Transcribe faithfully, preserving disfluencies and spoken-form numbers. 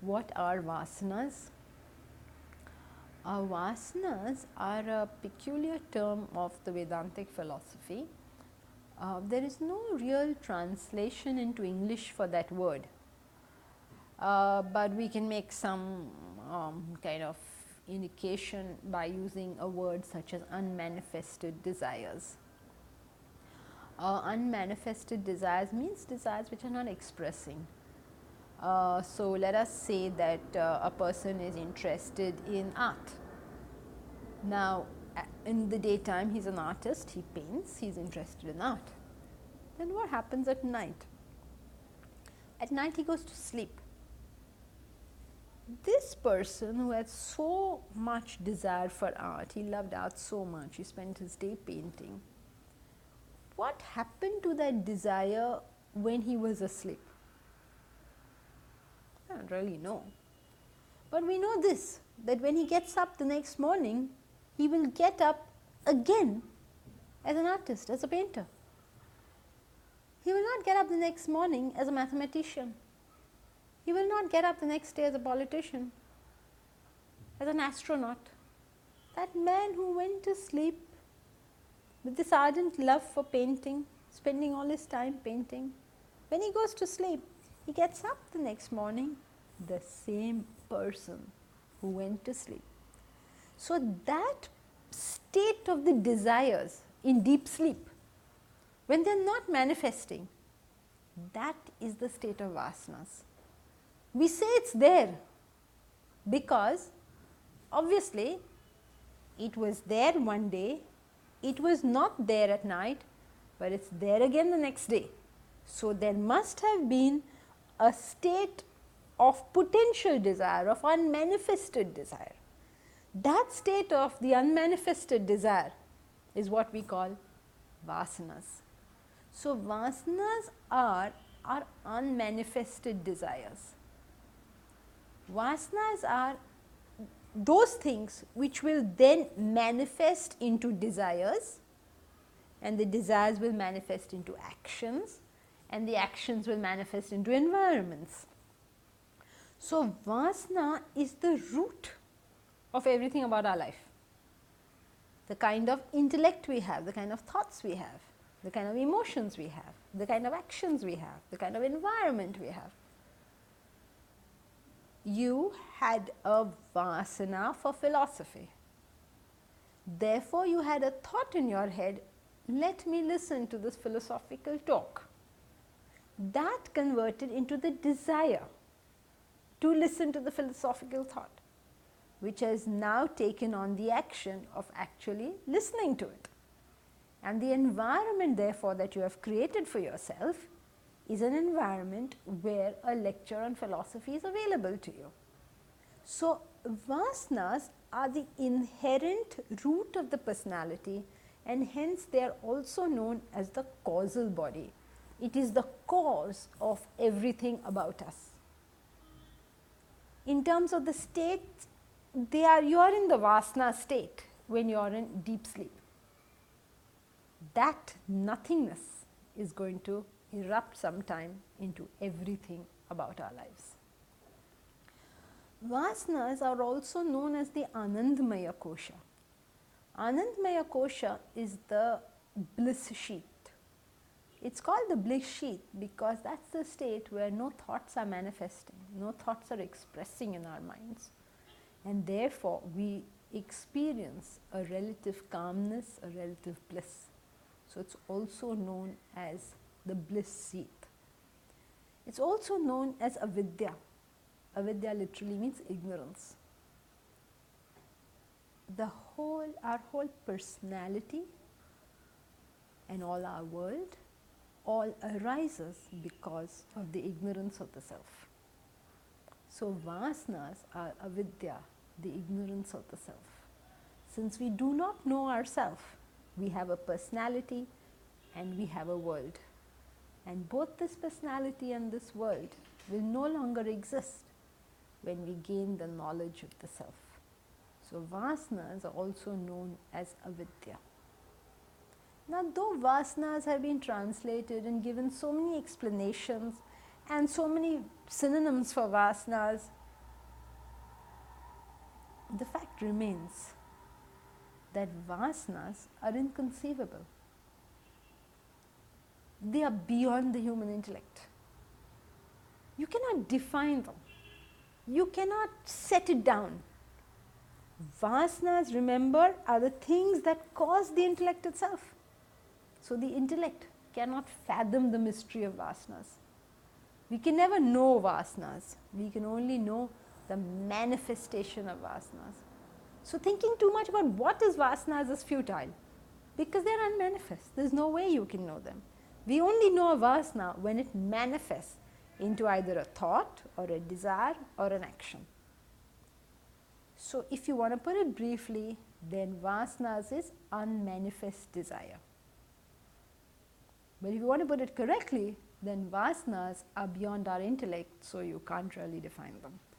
What are vasanas? Uh, vasanas are a peculiar term of the Vedantic philosophy. Uh, there is no real translation into English for that word, uh, but we can make some um, kind of indication by using a word such as unmanifested desires. Uh, unmanifested desires means desires which are not expressing. Uh, so, let us say that uh, a person is interested in art. Now, in the daytime he is an artist, he paints, he is interested in art. Then what happens at night? At night he goes to sleep. This person who had so much desire for art, he loved art so much, he spent his day painting. What happened to that desire when he was asleep? I don't really know. But we know this, that when he gets up the next morning, he will get up again as an artist, as a painter. He will not get up the next morning as a mathematician. He will not get up the next day as a politician, as an astronaut. That man who went to sleep with this ardent love for painting, spending all his time painting, when he goes to sleep, he gets up the next morning the same person who went to sleep. So, that state of the desires in deep sleep, when they are not manifesting, that is the state of vasanas. We say it is there because obviously it was there one day, it was not there at night, but it is there again the next day. So, there must have been a state of potential desire, of unmanifested desire. That state of the unmanifested desire is what we call vasanas. So, vasanas are our unmanifested desires. Vasanas are those things which will then manifest into desires, and the desires will manifest into actions, and the actions will manifest into environments. So, vasana is the root of everything about our life. The kind of intellect we have, the kind of thoughts we have, the kind of emotions we have, the kind of actions we have, the kind of environment we have. You had a vasana for philosophy. Therefore, you had a thought in your head, let me listen to this philosophical talk. That converted into the desire to listen to the philosophical thought, which has now taken on the action of actually listening to it. And the environment therefore that you have created for yourself is an environment where a lecture on philosophy is available to you. So, vasanas are the inherent root of the personality, and hence they are also known as the causal body. It is the cause of everything about us. In terms of the state, they are you are in the vasana state when you are in deep sleep. That nothingness is going to erupt sometime into everything about our lives. Vasanas are also known as the Anandamaya Kosha. Anandamaya Kosha is the bliss sheath. It is called the bliss sheath because that is the state where no thoughts are manifesting, no thoughts are expressing in our minds, and therefore we experience a relative calmness, a relative bliss. So, it is also known as the bliss sheath. It is also known as avidya. Avidya literally means ignorance. The whole, our whole personality and all our world all arises because of the ignorance of the self. So, vasanas are avidya, the ignorance of the self. Since we do not know ourselves, we have a personality and we have a world, and both this personality and this world will no longer exist when we gain the knowledge of the self. So, vasanas are also known as avidya. Now, though vasanas have been translated and given so many explanations and so many synonyms for vasanas, the fact remains that vasanas are inconceivable. They are beyond the human intellect. You cannot define them. You cannot set it down. Vasanas, remember, are the things that cause the intellect itself. So, the intellect cannot fathom the mystery of vasanas. We can never know vasanas. We can only know the manifestation of vasanas. So, thinking too much about what is vasanas is futile, because they are unmanifest. There is no way you can know them. We only know a vasana when it manifests into either a thought or a desire or an action. So, if you want to put it briefly, then vasanas is unmanifest desire. But if you want to put it correctly, then vasanas are beyond our intellect, so you can't really define them.